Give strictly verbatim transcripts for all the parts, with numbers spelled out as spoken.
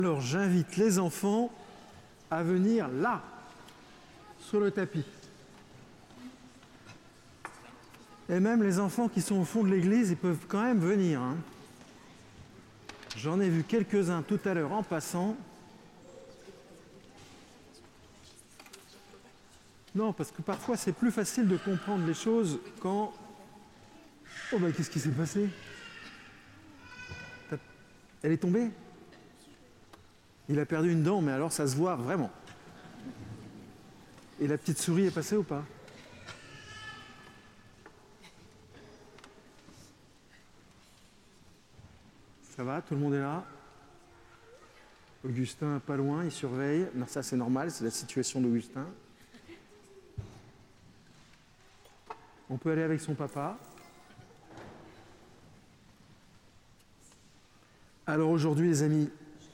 Alors j'invite les enfants à venir là, sur le tapis. Et même les enfants qui sont au fond de l'église, ils peuvent quand même venir. Hein. J'en ai vu quelques-uns tout à l'heure en passant. Non, parce que parfois c'est plus facile de comprendre les choses quand... Oh ben qu'est-ce qui s'est passé? Elle est tombée? Il a perdu une dent, mais alors ça se voit vraiment. Et la petite souris est passée ou pas? Ça va, tout le monde est là? Augustin pas loin, il surveille. Non, ça c'est normal, c'est la situation d'Augustin. On peut aller avec son papa. Alors aujourd'hui, les amis,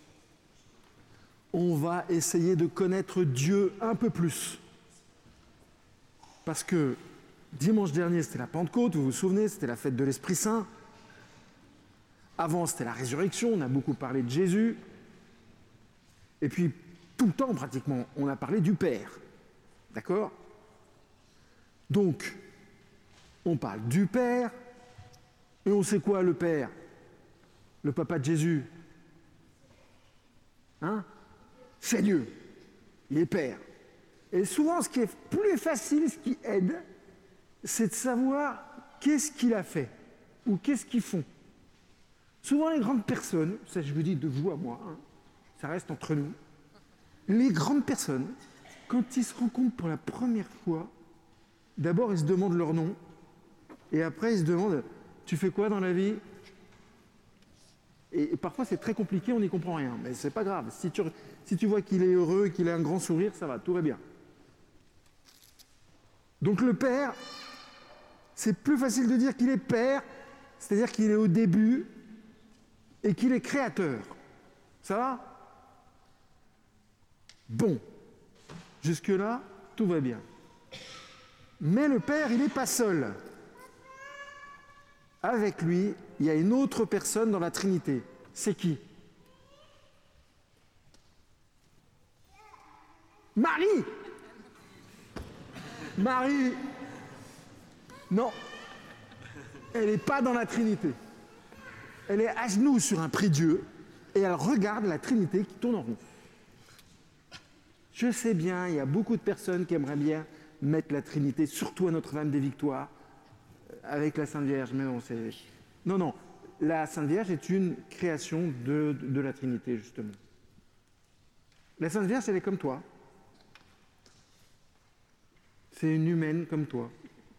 on va essayer de connaître Dieu un peu plus. Parce que dimanche dernier, c'était la Pentecôte, vous vous souvenez, c'était la fête de l'Esprit Saint. Avant, c'était la résurrection, on a beaucoup parlé de Jésus. Et puis, tout le temps, pratiquement, on a parlé du Père. D'accord? Donc, on parle du Père, et on sait quoi, le Père? Le papa de Jésus? Hein? C'est Dieu. Il est Père. Et souvent, ce qui est plus facile, ce qui aide, c'est de savoir qu'est-ce qu'il a fait, ou qu'est-ce qu'ils font. Souvent, les grandes personnes, ça je vous dis de vous à moi, hein, ça reste entre nous, les grandes personnes, quand ils se rencontrent pour la première fois, d'abord ils se demandent leur nom, et après ils se demandent, tu fais quoi dans la vie? Et, et parfois c'est très compliqué, on n'y comprend rien, mais c'est pas grave. Si tu, si tu vois qu'il est heureux, qu'il a un grand sourire, ça va, tout va bien. Donc le Père, c'est plus facile de dire qu'il est Père, c'est-à-dire qu'il est au début, et qu'il est créateur. Ça va? Bon. Jusque-là, tout va bien. Mais le Père, il n'est pas seul. Avec lui, il y a une autre personne dans la Trinité. C'est qui? Marie! Marie! Non. Elle n'est pas dans la Trinité. Elle est à genoux sur un prie-dieu et elle regarde la Trinité qui tourne en rond. Je sais bien, il y a beaucoup de personnes qui aimeraient bien mettre la Trinité, surtout à Notre-Dame des Victoires, avec la Sainte Vierge, mais non, c'est... Non, non, la Sainte Vierge est une création de, de, de la Trinité, justement. La Sainte Vierge, elle est comme toi. C'est une humaine comme toi.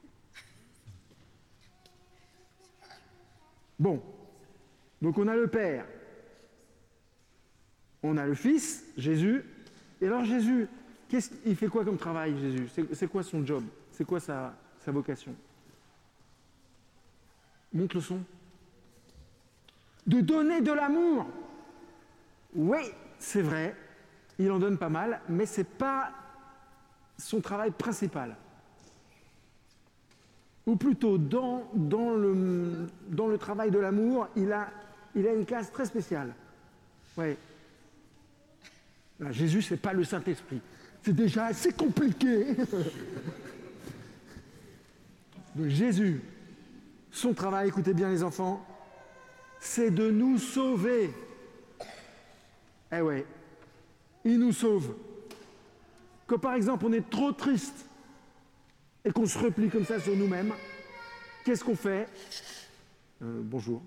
Bon. Donc on a le Père, on a le Fils, Jésus, et alors Jésus, qu'est-ce, il fait quoi comme travail, Jésus? C'est, c'est quoi son job? C'est quoi sa, sa vocation? Monte le son. De donner de l'amour. Oui, c'est vrai, il en donne pas mal, mais ce n'est pas son travail principal. Ou plutôt, dans, dans, le, dans le travail de l'amour, il a... Il a une classe très spéciale. Ouais. Là, Jésus, ce n'est pas le Saint-Esprit. C'est déjà assez compliqué. Donc Jésus, son travail, écoutez bien les enfants, c'est de nous sauver. Eh ouais, il nous sauve. Quand par exemple on est trop triste et qu'on se replie comme ça sur nous-mêmes, qu'est-ce qu'on fait? euh, Bonjour.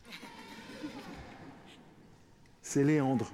C'est Léandre.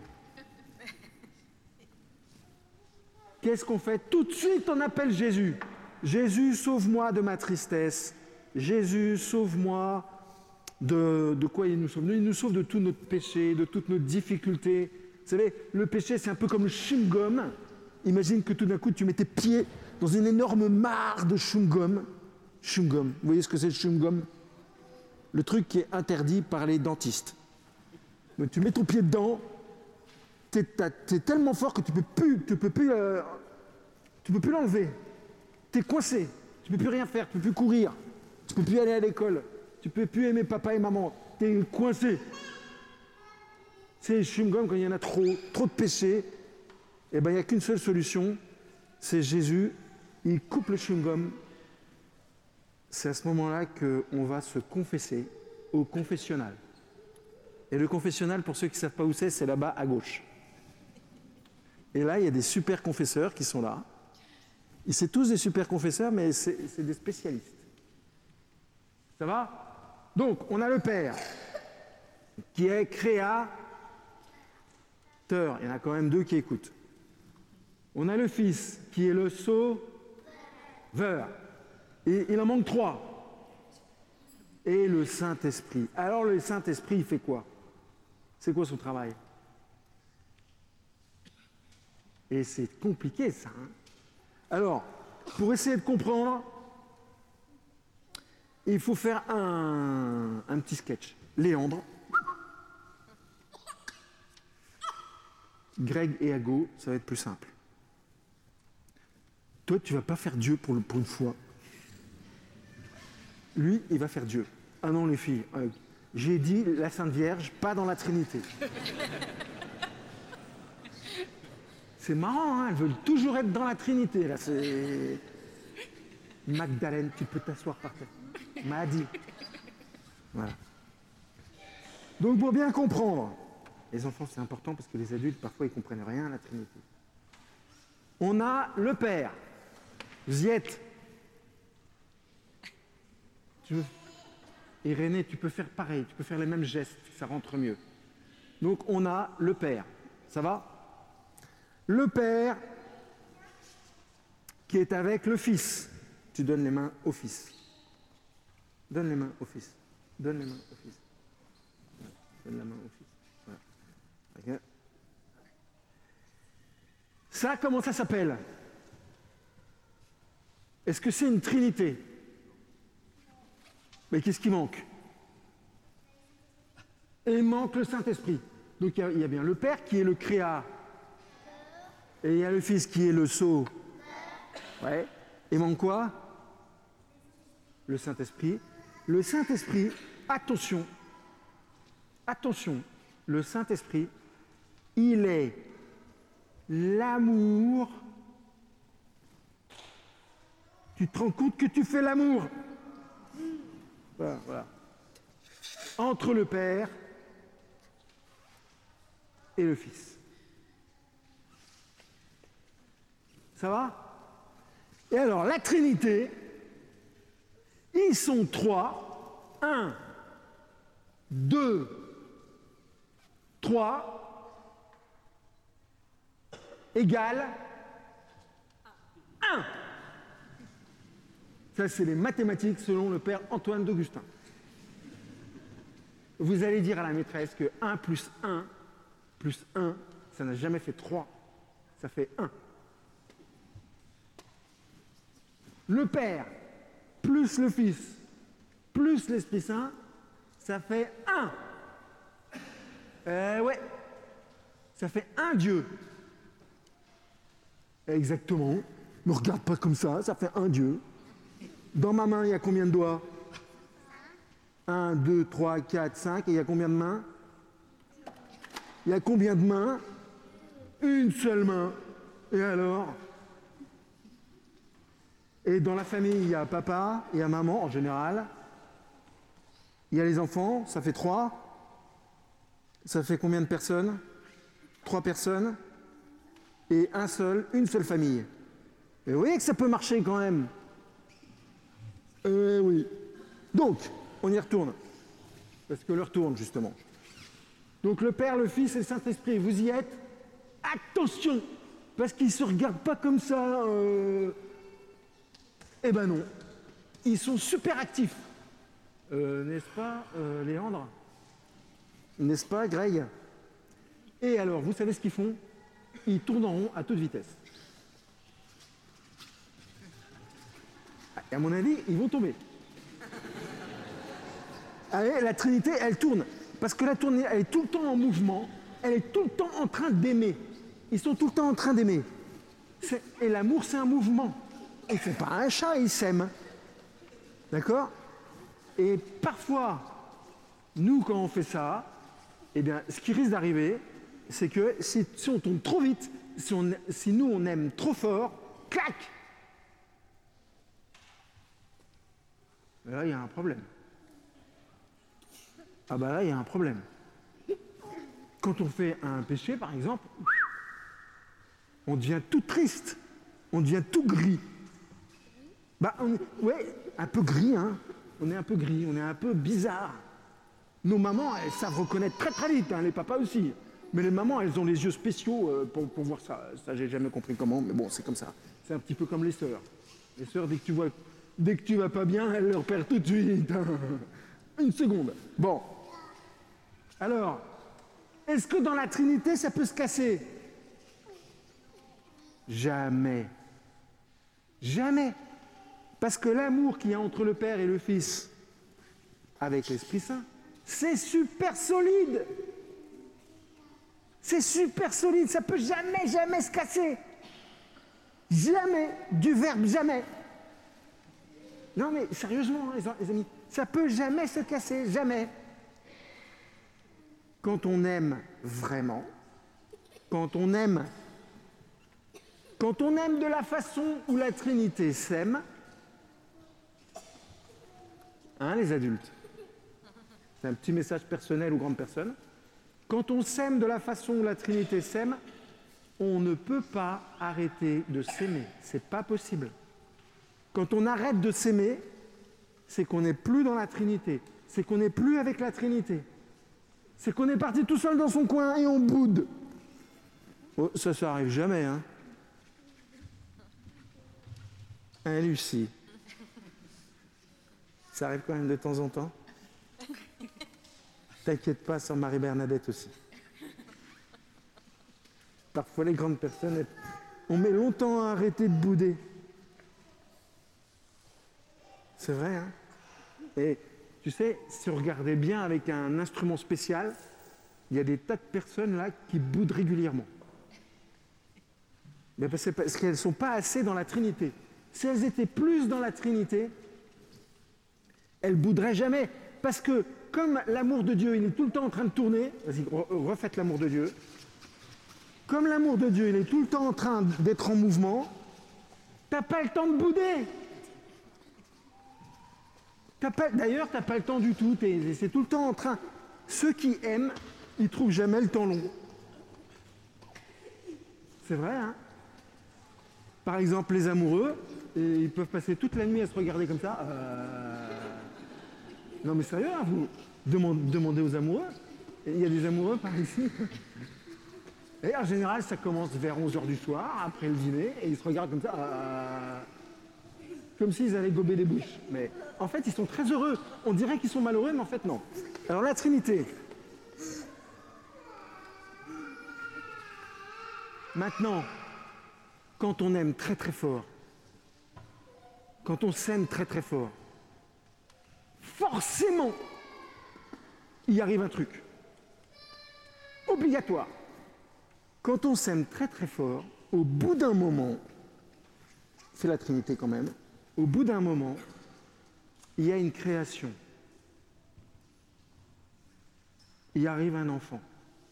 Qu'est-ce qu'on fait? Tout de suite, on appelle Jésus. Jésus, sauve-moi de ma tristesse. Jésus, sauve-moi de... De quoi il nous sauve? Il nous sauve de tout notre péché, de toutes nos difficultés. Vous savez, le péché, c'est un peu comme le chewing-gum. Imagine que tout d'un coup, tu mets tes pieds dans une énorme mare de chewing-gum. Chewing-gum. Vous voyez ce que c'est le chewing-gum? Le truc qui est interdit par les dentistes. Donc, tu mets ton pied dedans, tu es tellement fort que tu ne peux plus, tu peux plus, euh, tu peux plus l'enlever. Tu es coincé, tu ne peux plus rien faire, tu ne peux plus courir, tu ne peux plus aller à l'école, tu ne peux plus aimer papa et maman, tu es coincé. C'est le chewing-gum quand il y en a trop, trop de péchés. Eh bien, il n'y a qu'une seule solution, c'est Jésus. Il coupe le chewing-gum. C'est à ce moment-là qu'on va se confesser au confessionnal. Et le confessionnal, pour ceux qui ne savent pas où c'est, c'est là-bas à gauche. Et là, il y a des super confesseurs qui sont là. C'est tous des super confesseurs, mais c'est, c'est des spécialistes. Ça va? Donc, on a le Père, qui est créateur. Il y en a quand même deux qui écoutent. On a le Fils, qui est le sauveur. Et il en manque trois. Et le Saint-Esprit. Alors, le Saint-Esprit, il fait quoi? C'est quoi son travail? Et c'est compliqué, ça. Hein? Alors, pour essayer de comprendre, il faut faire un, un petit sketch. Léandre, Greg et Ago, ça va être plus simple. Toi, tu ne vas pas faire Dieu pour, le, pour une fois. Lui, il va faire Dieu. Ah non, les filles, euh, j'ai dit la Sainte Vierge, pas dans la Trinité. C'est marrant, hein, elles veulent toujours être dans la Trinité. Là, c'est... Magdalène, tu peux t'asseoir par terre. M'a dit. Voilà. Donc, pour bien comprendre, les enfants, c'est important parce que les adultes, parfois, ils ne comprennent rien à la Trinité. On a le Père. Vous y êtes. Tu veux... Irénée, tu peux faire pareil, tu peux faire les mêmes gestes, ça rentre mieux. Donc, on a le Père. Ça va? Le Père qui est avec le Fils. Tu donnes les mains au Fils. Donne les mains au Fils. Donne les mains au Fils. Donne la main au Fils. Voilà. Okay. Ça, comment ça s'appelle? Est-ce que c'est une trinité? Mais qu'est-ce qui manque? Et il manque le Saint-Esprit. Donc il y, y a bien le Père qui est le créa. Et il y a le Fils qui est le sceau. Ouais. Il manque quoi? Le Saint-Esprit. Le Saint-Esprit, attention, attention, le Saint-Esprit, il est l'amour. Tu te rends compte que tu fais l'amour? Voilà, voilà. Entre le Père et le Fils. Ça va? Et alors, la Trinité, ils sont trois. Un, deux, trois, égale un. Ça, c'est les mathématiques selon le père Antoine d'Augustin. Vous allez dire à la maîtresse que un plus un plus un, ça n'a jamais fait trois. Ça fait un. Le Père plus le Fils plus l'Esprit Saint, ça fait un. Euh, ouais. Ça fait un Dieu. Exactement. Ne me regarde pas comme ça, ça fait un Dieu. Dans ma main, il y a combien de doigts? un, deux, trois, quatre, cinq. Et il y a combien de mains? Il y a combien de mains? Une seule main. Et alors? Et dans la famille, il y a papa, il y a maman en général. Il y a les enfants, ça fait trois. Ça fait combien de personnes? Trois personnes. Et un seul, une seule famille. Et vous voyez que ça peut marcher quand même. Euh, oui. Donc, on y retourne. Parce que l'heure tourne, justement. Donc le Père, le Fils et le Saint-Esprit, vous y êtes? Attention! Parce qu'ils ne se regardent pas comme ça. Euh... Eh ben non. Ils sont super actifs. Euh, n'est-ce pas, euh, Léandre? N'est-ce pas, Greg? Et alors, vous savez ce qu'ils font? Ils tournent en rond à toute vitesse. Et à mon avis, ils vont tomber. Allez, la Trinité, elle tourne. Parce que la Trinité, elle est tout le temps en mouvement. Elle est tout le temps en train d'aimer. Ils sont tout le temps en train d'aimer. C'est... Et l'amour, c'est un mouvement. Ils ne font pas un chat, ils s'aiment. D'accord? Et parfois, nous, quand on fait ça, eh bien, ce qui risque d'arriver, c'est que si, si on tombe trop vite, si, on, si nous on aime trop fort, clac! Et là, il y a un problème. Ah bah là, il y a un problème. Quand on fait un péché, par exemple, on devient tout triste, on devient tout gris. Bah, on, ouais, un peu gris, hein. On est un peu gris, on est un peu bizarre. Nos mamans, elles savent reconnaître très très vite, hein, les papas aussi. Mais les mamans, elles ont les yeux spéciaux euh, pour, pour voir ça. Ça, j'ai jamais compris comment, mais bon, c'est comme ça. C'est un petit peu comme les sœurs. Les sœurs, dès que tu vois, dès que tu vas pas bien, elles le repèrent tout de suite. Une seconde. Bon. Alors, est-ce que dans la Trinité, ça peut se casser? Jamais. Jamais. Parce que l'amour qu'il y a entre le Père et le Fils avec l'Esprit Saint, c'est super solide. C'est super solide, ça peut jamais, jamais se casser. Jamais, du verbe jamais. Non mais sérieusement, les amis, ça peut jamais se casser, jamais. Quand on aime vraiment, quand on aime, quand on aime de la façon où la Trinité s'aime, hein les adultes, c'est un petit message personnel aux grandes personnes, quand on s'aime de la façon où la Trinité s'aime, on ne peut pas arrêter de s'aimer, c'est pas possible. Quand on arrête de s'aimer, c'est qu'on n'est plus dans la Trinité, c'est qu'on n'est plus avec la Trinité. C'est qu'on est parti tout seul dans son coin et on boude. Oh, ça, ça arrive jamais, hein. Hein, Lucie? Ça arrive quand même de temps en temps. T'inquiète pas, sœur Marie-Bernadette aussi. Parfois, les grandes personnes, on met longtemps à arrêter de bouder. C'est vrai, hein. Et tu sais, si on regardait bien avec un instrument spécial, il y a des tas de personnes là qui boudent régulièrement. Mais parce qu'elles ne sont pas assez dans la Trinité. Si elles étaient plus dans la Trinité, elles ne bouderaient jamais. Parce que comme l'amour de Dieu, il est tout le temps en train de tourner, vas-y, refaites l'amour de Dieu. Comme l'amour de Dieu, il est tout le temps en train d'être en mouvement, tu n'as pas le temps de bouder. T'as pas, d'ailleurs, tu n'as pas le temps du tout, t'es, c'est tout le temps en train. Ceux qui aiment, ils ne trouvent jamais le temps long. C'est vrai, hein? Par exemple, les amoureux, et ils peuvent passer toute la nuit à se regarder comme ça. Euh... Non mais sérieux, hein, vous demandez, demandez aux amoureux. Il y a des amoureux par ici. Et en général, ça commence vers onze heures du soir, après le dîner, et ils se regardent comme ça. Euh... Comme s'ils allaient gober des bouches. Mais en fait, ils sont très heureux. On dirait qu'ils sont malheureux, mais en fait, non. Alors, la Trinité. Maintenant, quand on aime très très fort, quand on s'aime très très fort, forcément, il arrive un truc. Obligatoire. Quand on s'aime très très fort, au bout d'un moment, c'est la Trinité quand même, au bout d'un moment, il y a une création. Il arrive un enfant.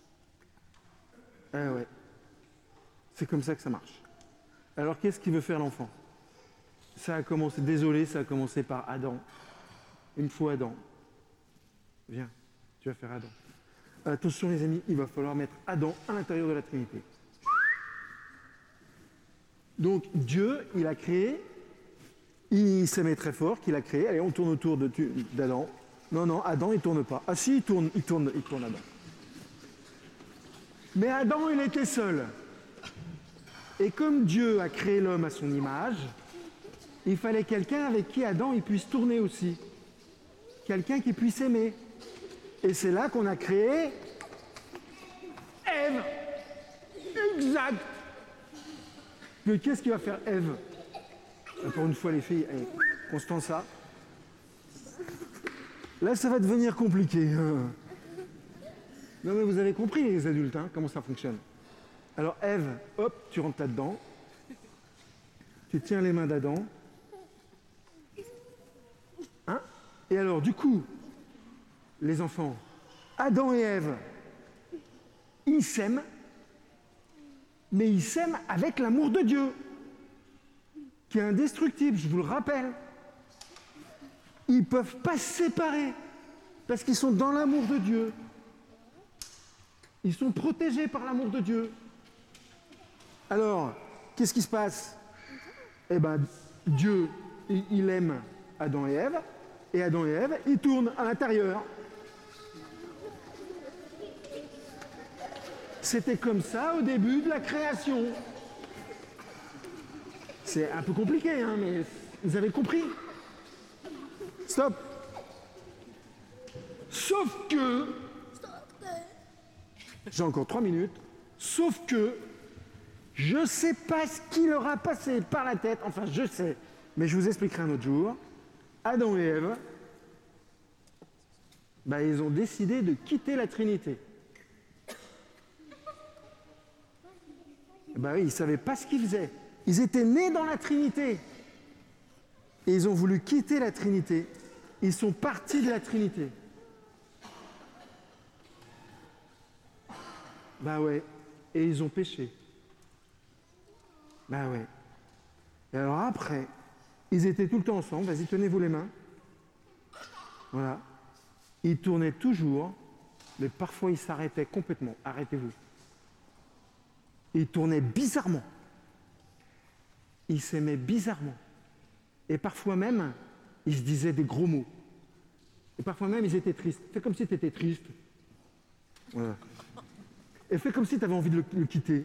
Eh ouais. C'est comme ça que ça marche. Alors qu'est-ce qu'il veut faire l'enfant? Ça a commencé, désolé, ça a commencé par Adam. Une fois Adam. Viens, tu vas faire Adam. Attention les amis, il va falloir mettre Adam à l'intérieur de la Trinité. Donc Dieu, il a créé, il s'aimait très fort qu'il a créé. Allez, on tourne autour de, d'Adam. Non, non, Adam, il tourne pas. Ah si, il tourne, il tourne, il tourne Adam. Mais Adam, il était seul. Et comme Dieu a créé l'homme à son image, il fallait quelqu'un avec qui Adam il puisse tourner aussi. Quelqu'un qui puisse aimer. Et c'est là qu'on a créé Ève. Exact. Mais qu'est-ce qu'il va faire Ève? Pour une fois les filles, allez, Constanza. Là ça va devenir compliqué. Non mais vous avez compris les adultes, hein, comment ça fonctionne. Alors Ève, hop, tu rentres là-dedans. Tu tiens les mains d'Adam. Hein? Et alors du coup, les enfants, Adam et Ève, ils s'aiment, mais ils s'aiment avec l'amour de Dieu, qui est indestructible, je vous le rappelle. Ils ne peuvent pas se séparer, parce qu'ils sont dans l'amour de Dieu. Ils sont protégés par l'amour de Dieu. Alors, qu'est-ce qui se passe? Eh bien, Dieu, il, il aime Adam et Ève, et Adam et Ève, ils tournent à l'intérieur. C'était comme ça au début de la création. C'est un peu compliqué, hein, mais vous avez compris. Stop. Sauf que, j'ai encore trois minutes, sauf que, je ne sais pas ce qui leur a passé par la tête, enfin je sais, mais je vous expliquerai un autre jour. Adam et Ève, ben, ils ont décidé de quitter la Trinité. Ben oui, ils ne savaient pas ce qu'ils faisaient. Ils étaient nés dans la Trinité. Et ils ont voulu quitter la Trinité. Ils sont partis de la Trinité. Ben ouais. Et ils ont péché. Ben ouais. Et alors après, ils étaient tout le temps ensemble. Vas-y, tenez-vous les mains. Voilà. Ils tournaient toujours, mais parfois ils s'arrêtaient complètement. Arrêtez-vous. Ils tournaient bizarrement. Ils s'aimaient bizarrement. Et parfois même, ils se disaient des gros mots. Et parfois même, ils étaient tristes. Fais comme si tu étais triste. Voilà. Et fais comme si tu avais envie de le, le quitter.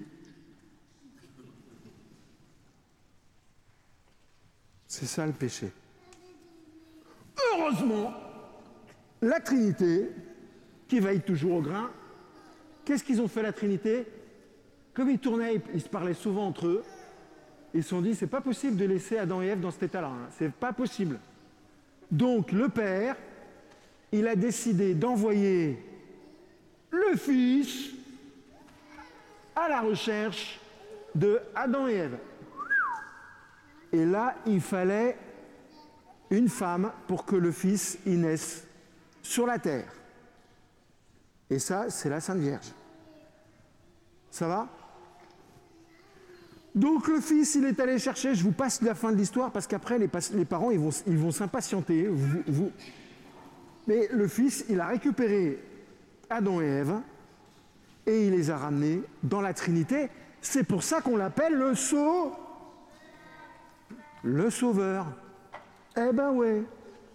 C'est ça le péché. Heureusement, la Trinité, qui veille toujours au grain, qu'est-ce qu'ils ont fait la Trinité? Comme ils tournaient, ils se parlaient souvent entre eux, ils se sont dit, c'est pas possible de laisser Adam et Ève dans cet état-là, hein. C'est pas possible. Donc le Père, il a décidé d'envoyer le Fils à la recherche de Adam et Ève. Et là, il fallait une femme pour que le Fils y naisse sur la terre. Et ça, c'est la Sainte Vierge. Ça va? Donc le Fils, il est allé chercher, je vous passe la fin de l'histoire, parce qu'après, les, les parents, ils vont, ils vont s'impatienter. Vous, vous. Mais le Fils, il a récupéré Adam et Ève, et il les a ramenés dans la Trinité. C'est pour ça qu'on l'appelle le Sauveur. Le Sauveur. Eh ben ouais.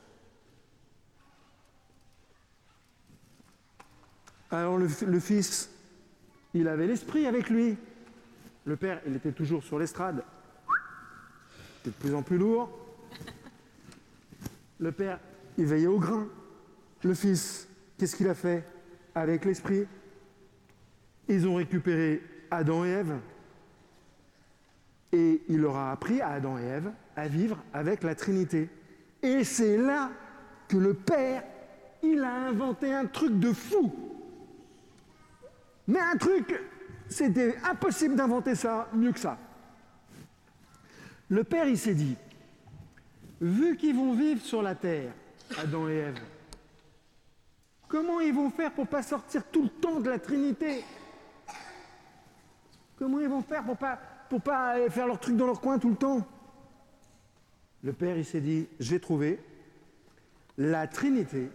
Alors le, le Fils, il avait l'Esprit avec lui. Le Père, il était toujours sur l'estrade. Il était de plus en plus lourd. Le Père, il veillait au grain. Le Fils, qu'est-ce qu'il a fait avec l'Esprit? Ils ont récupéré Adam et Ève. Et il leur a appris à Adam et Ève à vivre avec la Trinité. Et c'est là que le Père, il a inventé un truc de fou. Mais un truc, c'était impossible d'inventer ça mieux que ça. Le Père, il s'est dit, vu qu'ils vont vivre sur la terre, Adam et Ève, comment ils vont faire pour ne pas sortir tout le temps de la Trinité? Comment ils vont faire pour pas, pour pas aller faire leur truc dans leur coin tout le temps? Le Père, il s'est dit, je vais trouver la Trinité.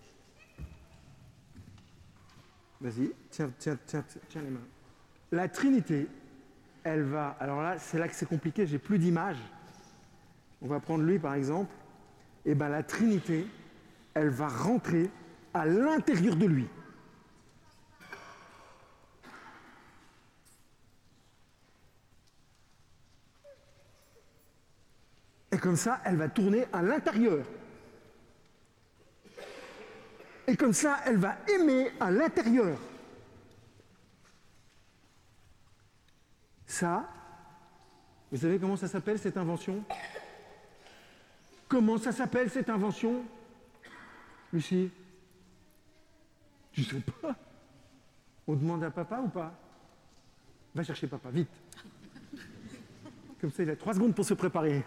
Vas-y, tiens, tiens, tiens, tiens les mains. La Trinité, elle va... Alors là, c'est là que c'est compliqué, j'ai plus d'images. On va prendre lui, par exemple. Et bien, la Trinité, elle va rentrer à l'intérieur de lui. Et comme ça, elle va tourner à l'intérieur. Et comme ça, elle va aimer à l'intérieur. Ça, vous savez comment ça s'appelle cette invention? Comment ça s'appelle cette invention? Lucie? Tu sais pas? On demande à papa ou pas? Va chercher papa, vite. Comme ça, il a trois secondes pour se préparer.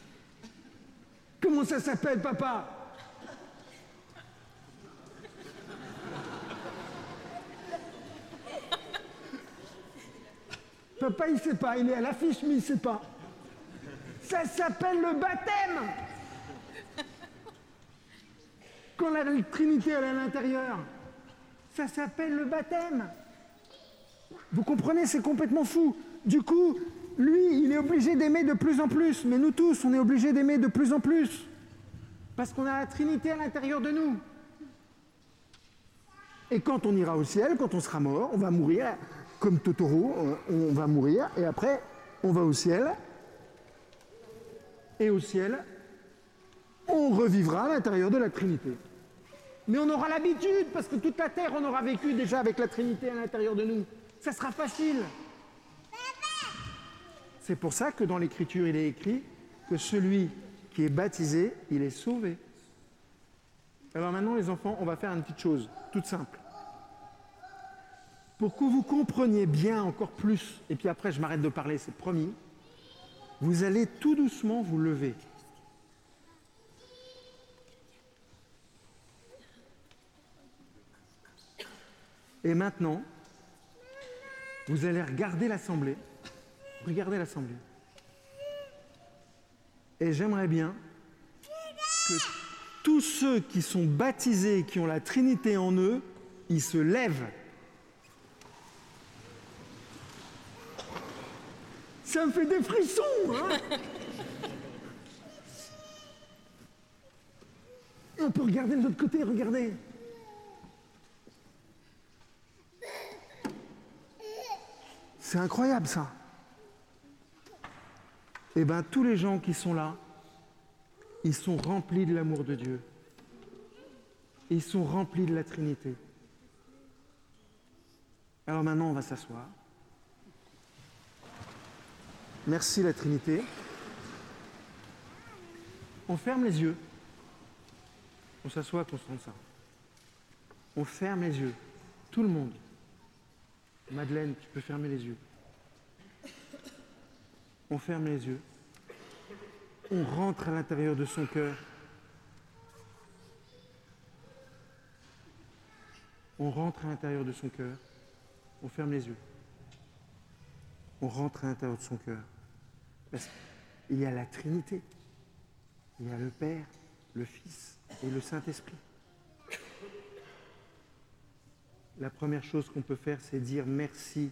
Comment ça s'appelle, papa? Papa, il ne sait pas, il est à l'affiche, mais il ne sait pas. Ça s'appelle le baptême. Quand la Trinité elle est à l'intérieur, ça s'appelle le baptême. Vous comprenez, c'est complètement fou. Du coup, lui, il est obligé d'aimer de plus en plus, mais nous tous, on est obligés d'aimer de plus en plus. Parce qu'on a la Trinité à l'intérieur de nous. Et quand on ira au ciel, quand on sera mort, on va mourir, comme Totoro, on, on va mourir, et après, on va au ciel. Et au ciel, on revivra à l'intérieur de la Trinité. Mais on aura l'habitude, parce que toute la Terre, on aura vécu déjà avec la Trinité à l'intérieur de nous. Ça sera facile. C'est pour ça que dans l'Écriture, il est écrit que celui qui est baptisé, il est sauvé. Alors maintenant, les enfants, on va faire une petite chose, toute simple. Pour que vous compreniez bien encore plus, et puis après je m'arrête de parler, c'est promis, vous allez tout doucement vous lever. Et maintenant, vous allez regarder l'assemblée. Regardez l'assemblée. Et j'aimerais bien que tous ceux qui sont baptisés, qui ont la Trinité en eux, ils se lèvent. Ça me fait des frissons, hein. Et on peut regarder de l'autre côté, regardez. C'est incroyable, ça. Eh bien, tous les gens qui sont là, ils sont remplis de l'amour de Dieu. Ils sont remplis de la Trinité. Alors maintenant, on va s'asseoir. Merci la Trinité. On ferme les yeux. On s'assoit qu'on sente ça. On ferme les yeux. Tout le monde. Madeleine, tu peux fermer les yeux. On ferme les yeux. On rentre à l'intérieur de son cœur. On rentre à l'intérieur de son cœur. On ferme les yeux. On rentre à l'intérieur de son cœur. Parce qu'il y a la Trinité. Il y a le Père, le Fils et le Saint-Esprit. La première chose qu'on peut faire, c'est dire merci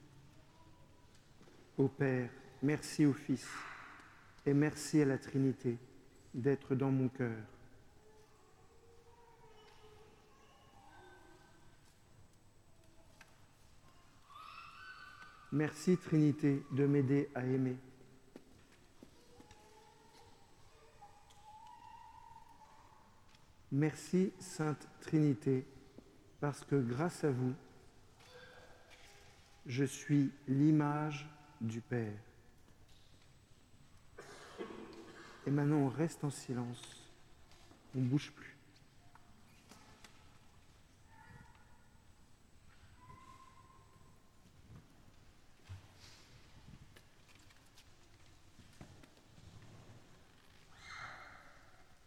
au Père, merci au Fils et merci à la Trinité d'être dans mon cœur. Merci Trinité de m'aider à aimer. Merci Sainte Trinité, parce que grâce à vous, je suis l'image du Père. Et maintenant, on reste en silence, on ne bouge plus.